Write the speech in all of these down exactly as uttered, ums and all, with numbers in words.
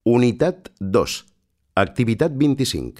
Unitat dos. Activitat vint-i-cinc.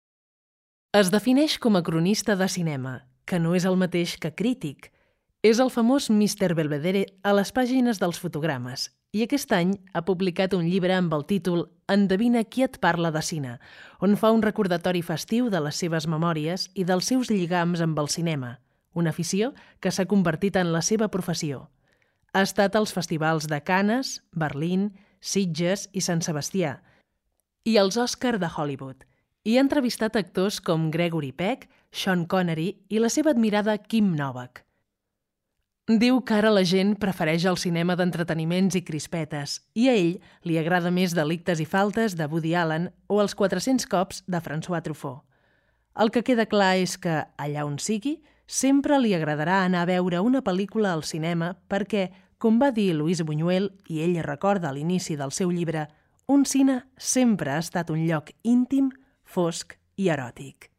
Es defineix com a cronista de cinema, que no és el mateix que crític. És el famós mister Belvedere a les pàgines dels fotogrames i aquest any ha publicat un llibre amb el títol Endevina qui et parla de cine, on fa un recordatori festiu de les seves memòries i dels seus lligams amb el cinema, una afició que s'ha convertit en la seva professió. Ha estat als festivals de Canes, Berlín, Sitges i Sant Sebastià, i als Oscar de Hollywood, i ha entrevistat actors com Gregory Peck, Sean Connery i la seva admirada Kim Novak. Diu que ara la gent prefereix el cinema d'entreteniments i crispetes i a ell li agrada més Delictes i faltes de Woody Allen o Els quatre-cents cops de François Truffaut. El que queda clar és que, allà on sigui, sempre li agradarà anar a veure una pel·lícula al cinema perquè, com va dir Luis Buñuel, i ell recorda a l'inici del seu llibre, un cine sempre ha estat un lloc íntim, fosc i eròtic.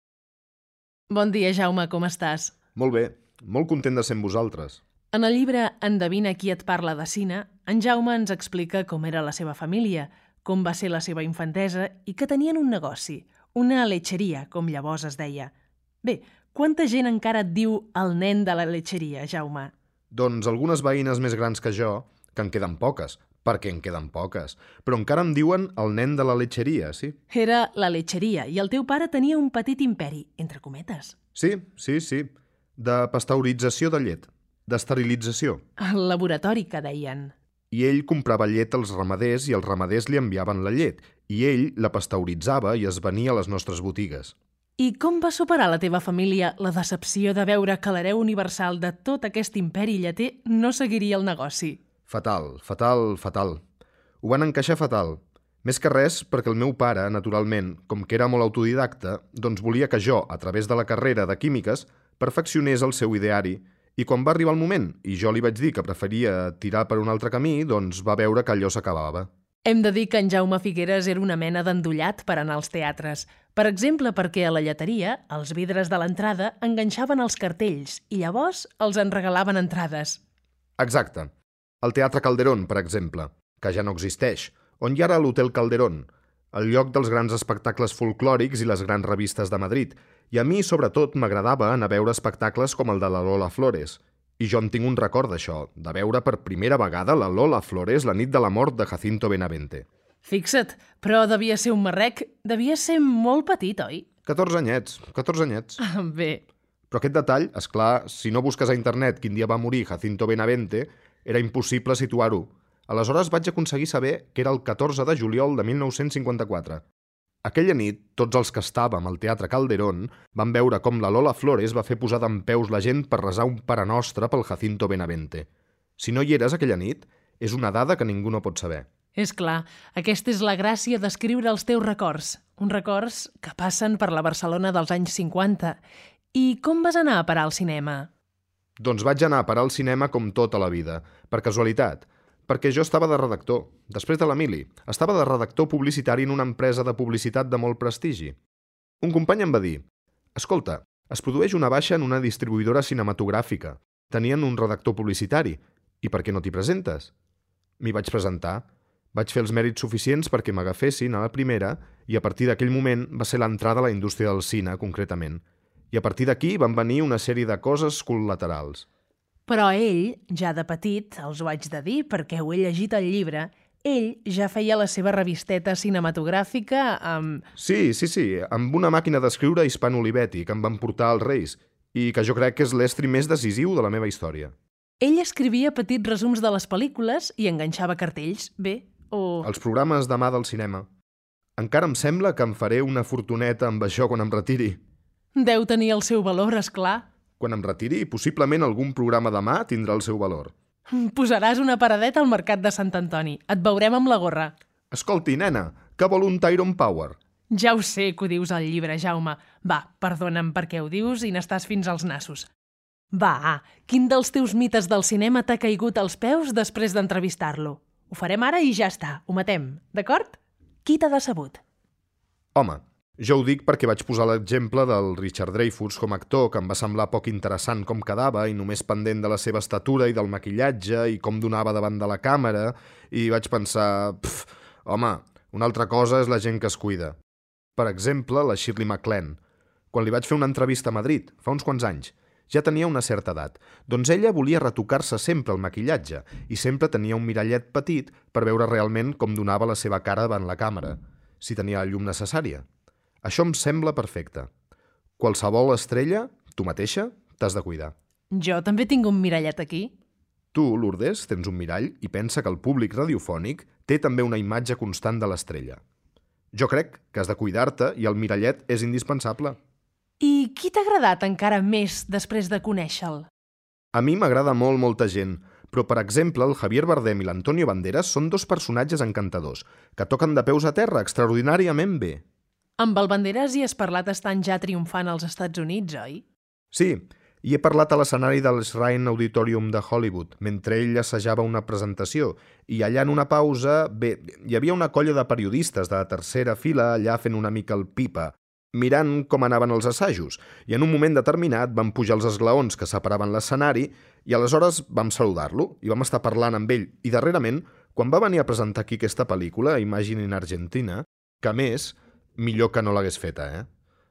Bon dia, Jaume, com estàs? Molt bé, molt content de ser amb vosaltres. En el llibre Endevina qui et parla de cine, en Jaume ens explica com era la seva família, com va ser la seva infantesa i que tenien un negoci, una letxeria, com llavors es deia. Bé, quanta gent encara et diu el nen de la letxeria, Jaume? Doncs algunes veïnes més grans que jo, que en queden poques, perquè en queden poques, però encara em diuen el nen de la letxeria, sí? Era la letxeria i el teu pare tenia un petit imperi, entre cometes. Sí, sí, sí, de pasteurització de llet, d'esterilització. El laboratori, que deien. I ell comprava llet als ramaders i els ramaders li enviaven la llet, i ell la pasteuritzava i es venia a les nostres botigues. I com va superar la teva família la decepció de veure que l'hereu universal de tot aquest imperi lleter no seguiria el negoci? Fatal, fatal, fatal. Ho van encaixar fatal. Més que res perquè el meu pare, naturalment, com que era molt autodidacta, doncs volia que jo, a través de la carrera de químiques, perfeccionés el seu ideari. I quan va arribar el moment i jo li vaig dir que preferia tirar per un altre camí, doncs va veure que allò s'acabava. Hem de dir que en Jaume Figueres era una mena d'endollat per anar als teatres. Per exemple, perquè a la lleteria, els vidres de l'entrada enganxaven els cartells i llavors els en regalaven entrades. Exacte. El Teatre Calderón, per exemple, que ja no existeix, on hi ha ara l'Hotel Calderón, el lloc dels grans espectacles folclòrics i les grans revistes de Madrid. I a mi, sobretot, m'agradava anar a veure espectacles com el de la Lola Flores. I jo en tinc un record d'això, de veure per primera vegada la Lola Flores la nit de la mort de Jacinto Benavente. Fixa't, però devia ser un marrec, devia ser molt petit, oi? catorze anyets, catorze anyets. Bé. Però aquest detall, és clar, si no busques a internet quin dia va morir Jacinto Benavente, era impossible situar-ho. Aleshores vaig aconseguir saber que era el catorze de juliol de mil nou-cents cinquanta-quatre. Aquella nit, tots els que estàvem al Teatre Calderón van veure com la Lola Flores va fer posar dempeus la gent per resar un Pare Nostre pel Jacinto Benavente. Si no hi eres aquella nit, és una dada que ningú no pot saber. És clar, aquesta és la gràcia d'escriure els teus records, uns records que passen per la Barcelona dels anys cinquanta. I com vas anar a parar al cinema? Doncs vaig anar a parar al cinema com tota la vida, per casualitat, perquè jo estava de redactor, després de l'Emili. Estava de redactor publicitari en una empresa de publicitat de molt prestigi. Un company em va dir: «Escolta, es produeix una baixa en una distribuïdora cinematogràfica. Tenien un redactor publicitari. I per què no t'hi presentes?» M'hi vaig presentar. Vaig fer els mèrits suficients perquè m'agafessin a la primera i a partir d'aquell moment va ser l'entrada a la indústria del cine, concretament. I a partir d'aquí van venir una sèrie de coses col·laterals. Però ell, ja de petit, els ho haig de dir perquè ho he llegit al llibre, ell ja feia la seva revisteta cinematogràfica amb... Sí, sí, sí, amb una màquina d'escriure hispano-olivetti que em van portar als Reis i que jo crec que és l'estri més decisiu de la meva història. Ell escrivia petits resums de les pel·lícules i enganxava cartells, bé, o... Els programes demà del cinema. Encara em sembla que em faré una fortuneta amb això quan em retiri. Deu tenir el seu valor, és clar. Quan em retiri, possiblement algun programa demà tindrà el seu valor. Posaràs una paradeta al mercat de Sant Antoni. Et veurem amb la gorra. Escolti, nena, que vol un Tyrone Power? Ja ho sé que ho dius al llibre, Jaume. Va, perdona'm perquè ho dius i n'estàs fins als nassos. Va, quin dels teus mites del cinema t'ha caigut als peus després d'entrevistar-lo? Ho farem ara i ja està, ho matem, d'acord? Qui t'ha decebut? Home, jo ho dic perquè vaig posar l'exemple del Richard Dreyfuss com a actor, que em va semblar poc interessant com quedava i només pendent de la seva estatura i del maquillatge i com donava davant de la càmera, i vaig pensar, pff, home, Una altra cosa és la gent que es cuida. Per exemple, la Shirley MacLaine. Quan li vaig fer una entrevista a Madrid, fa uns quants anys, ja tenia una certa edat. Doncs ella volia retocar-se sempre el maquillatge i sempre tenia un mirallet petit per veure realment com donava la seva cara davant la càmera, si tenia la llum necessària. Això em sembla perfecte. Qualsevol estrella, tu mateixa, t'has de cuidar. Jo també tinc un mirallet aquí. Tu, Lourdes, tens un mirall i pensa que el públic radiofònic té també una imatge constant de l'estrella. Jo crec que has de cuidar-te i el mirallet és indispensable. I qui t'ha agradat encara més després de conèixer-lo? A mi m'agrada molt molta gent, però, per exemple, el Javier Bardem i l'Antonio Banderas són dos personatges encantadors, que toquen de peus a terra extraordinàriament bé. Amb el Banderas hi has parlat estant ja triomfant als Estats Units, oi? Sí, i he parlat a l'escenari del Shrine Auditorium de Hollywood, mentre ell assajava una presentació, i allà en una pausa, bé, hi havia una colla de periodistes de la tercera fila allà fent una mica el pipa, mirant com anaven els assajos, i en un moment determinat van pujar els esglaons que separaven l'escenari i aleshores vam saludar-lo i vam estar parlant amb ell. I darrerament, quan va venir a presentar aquí aquesta pel·lícula, Imagine in Argentina, que a més, millor que no l'hagués feta, eh?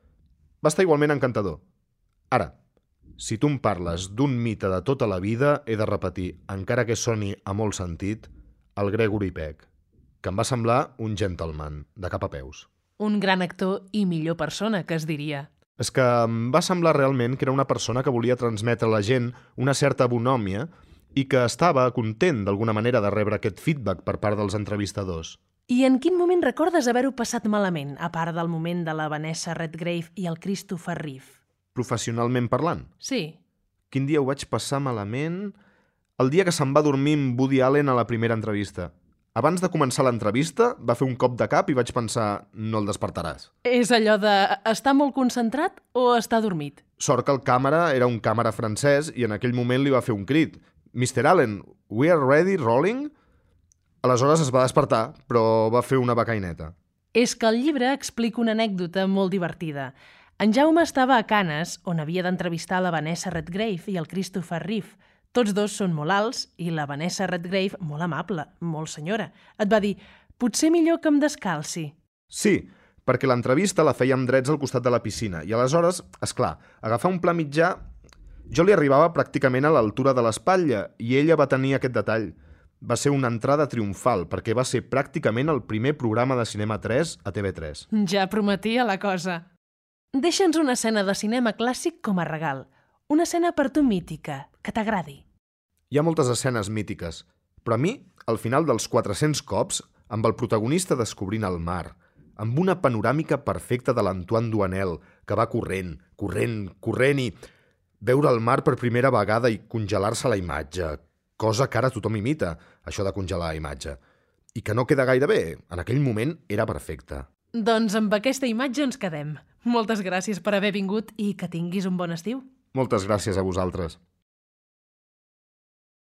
Va estar igualment encantador. Ara, si tu em parles d'un mite de tota la vida, he de repetir, encara que soni a molt sentit, el Gregory Peck, que em va semblar un gentleman, de cap a peus. Un gran actor i millor persona, que es diria. És que em va semblar realment que era una persona que volia transmetre a la gent una certa bonòmia i que estava content d'alguna manera de rebre aquest feedback per part dels entrevistadors. I en quin moment recordes haver-ho passat malament, a part del moment de la Vanessa Redgrave i el Christopher Reeve? Professionalment parlant? Sí. Quin dia ho vaig passar malament? El dia que se'n va dormir amb Woody Allen a la primera entrevista. Abans de començar l'entrevista, va fer un cop de cap i vaig pensar, no el despertaràs. És allò de estar molt concentrat o estar dormit? Sort que el càmera era un càmera francès i en aquell moment li va fer un crit. mister Allen, we are ready, rolling? Aleshores es va despertar, però va fer una becaineta. És que el llibre explica una anècdota molt divertida. En Jaume estava a Canes, on havia d'entrevistar la Vanessa Redgrave i el Christopher Reeve. Tots dos són molt alts i la Vanessa Redgrave molt amable, molt senyora. Et va dir, potser millor que em descalci. Sí, perquè l'entrevista la fèiem drets al costat de la piscina i aleshores, és clar, agafar un pla mitjà, jo li arribava pràcticament a l'altura de l'espatlla i ella va tenir aquest detall. Va ser una entrada triomfal perquè va ser pràcticament el primer programa de Cinema tres a T V tres. Ja prometia la cosa. Deixa'ns una escena de cinema clàssic com a regal. Una escena per tu mítica, que t'agradi. Hi ha moltes escenes mítiques, però a mi, al final dels quatre-cents cops, amb el protagonista descobrint el mar, amb una panoràmica perfecta de l'Antoine Duanel, que va corrent, corrent, corrent i veure el mar per primera vegada i congelar-se la imatge, cosa que ara tothom imita, això de congelar la imatge, i que no queda gaire bé, en aquell moment era perfecte. Doncs amb aquesta imatge ens quedem. Moltes gràcies per haver vingut i que tinguis un bon estiu. Moltes gràcies a vosaltres.